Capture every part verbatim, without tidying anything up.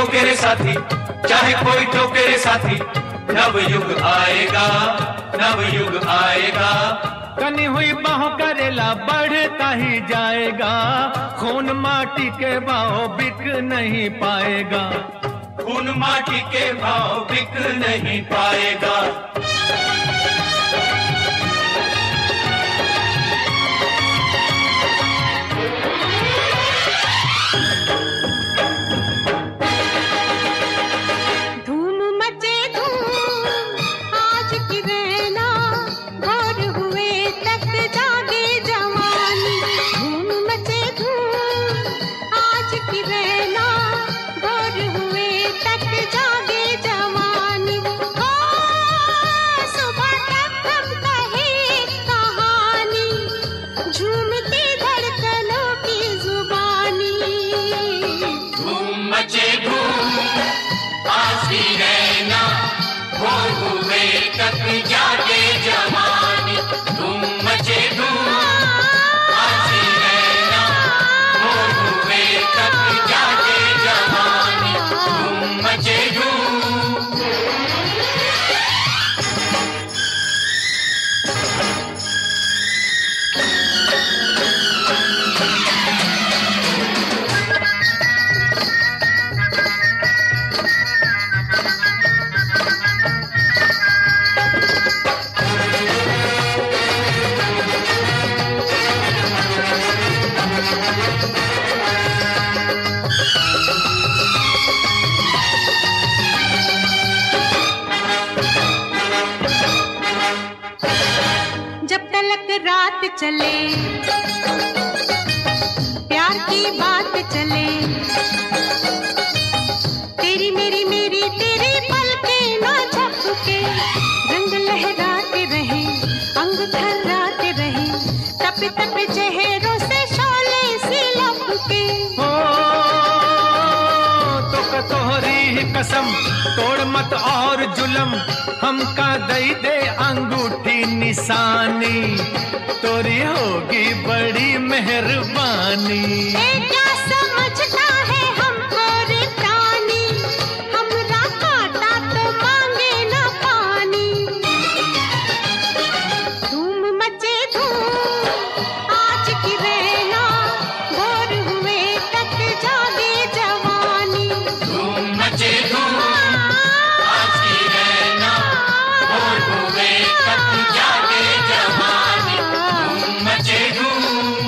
टोके रे साथी, चाहे कोई टोके रे साथी, नव युग आएगा, नव युग आएगा। कनी हुई बाहों करेला बढ़ता ही जाएगा, खून माटी के भाव बिक नहीं पाएगा, खून माटी के भाव बिक नहीं पाएगा। जागे जवानी, धूम मचे धूम, आसी रहना, भोर हुए तक जागे जवानी, धूम मचे धूम। रात चले, प्यार की बात चले, तेरी मेरी मेरी तेरी पलके ना झपके, रंग लहराते रहे, अंग थर्राते रहे, तप तप चेहरों से शोले सी लपके। हो तो कतोहरी ही कसम, तोड़ मत और जुलम, हमका दई दे अंगूठी निशानी, तोरी होगी बड़ी मेहरबानी। क्या समझता है हमको रे प्राणी, हमरा काटा तो मांगे ना पानी। धूम मचे धूम, आज की रहना, भोर हुए तक जागे जवानी, धूम मचे धूम, आज की रहना, भोर हुए तक जागे जवानी, धूम मचे धूम।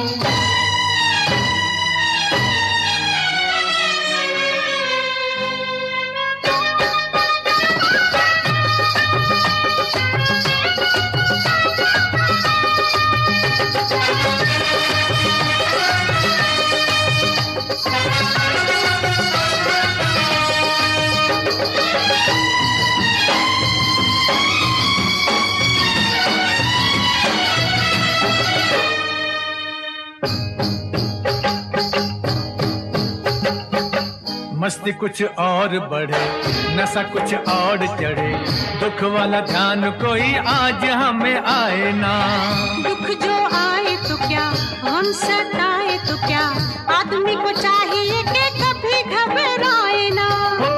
मस्ती कुछ और बढ़े, नशा कुछ और चढ़े, दुख वाला ध्यान कोई आज हमें आए ना। दुख जो आए तो क्या, हम सताए तो क्या, आदमी को चाहिए कि कभी घबराए ना। हो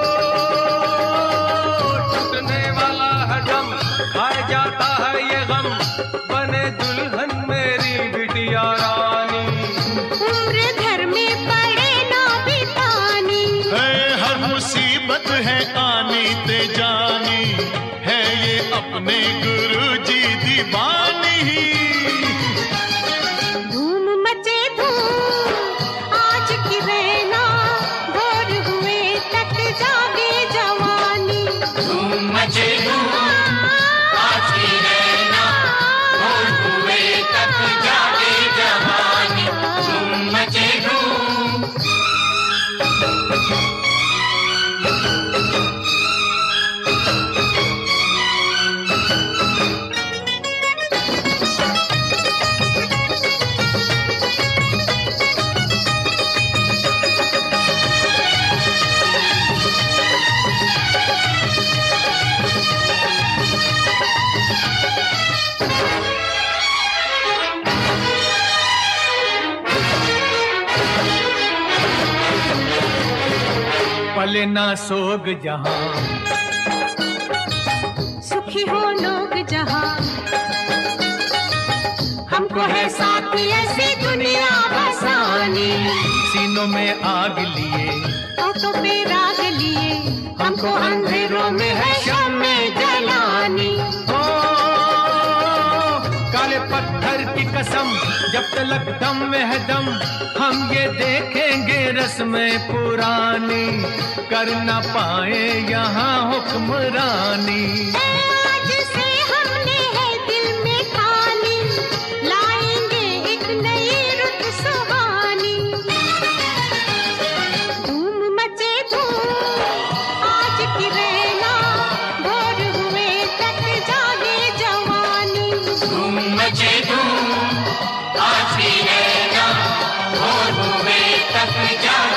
टूटने वाला है गम, खाए जाता है ये गम, बने दुल्हन मेरी बिटिया रानी। उम्र घर में पड़े ना बितानी, हर मुसीबत है आनी ते जानी, है ये अपने गुरु जी दीवानी। धूम मचे धूम, आज की रहना, भोर हुए तक जागे जवानी, धूम मचे धूम, आज की रहना, भोर हुए बोले ना सोग जहां, सुखी हो लोग जहां, हमको है साथी ऐसी दुनिया बसानी। सीनों में आग लिए, होठों पे राग लिए, हमको अंधेरों में है शम्मे जलानी। ओ काले पत्थर की कसम, जब तलक दम में है दम, हम ये देखेंगे रस्में पुरानी, कर ना पाए यहाँ हुक्मरानी। आज से हमने है दिल में ठानी, लाएंगे एक नई रुत सुहानी। धूम मचे धूम आज की रहना, भोर हुए तक जागे जवानी। धूम मचे धूम आज की रहना, भोर हुए तक जागे